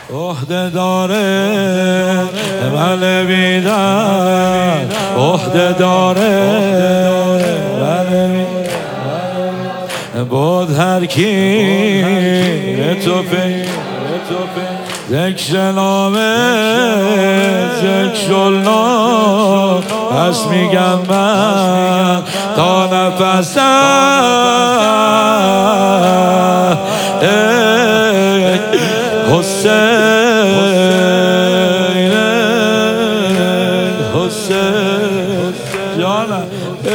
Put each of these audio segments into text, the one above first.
عهده داره بله بیدن، عهده داره بله بیدن. بود هر کی تو ذکر نامه ذکر الله پس میگم من تا نفسم حسین حسین جانم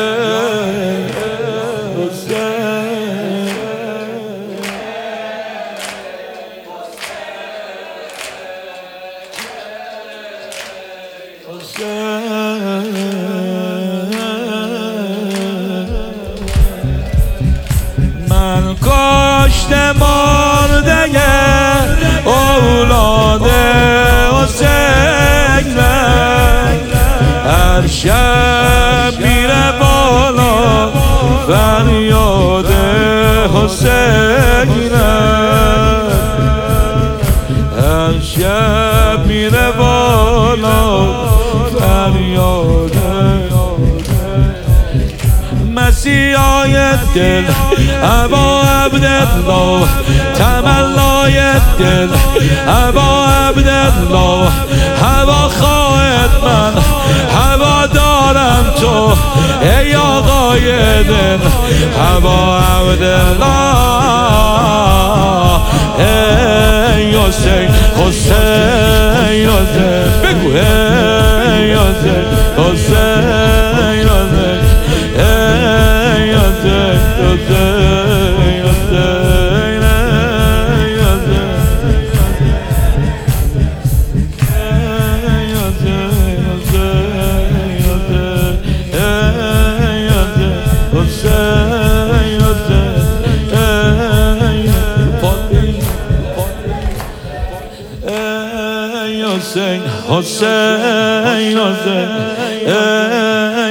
من کاشته مرده اولاد حسین، هر شب میره بالا فریاد حسین، هر شب میره بالا فریاد مسیحای دل ابا عبدالله، تمنای دل ابا عبدالله، هوا خواهد من هوا دارم تو ای آقای دل ابا عبدالله، ای حسین حسین حسین بگو ای حسین حسین حسین حسین حسین حسین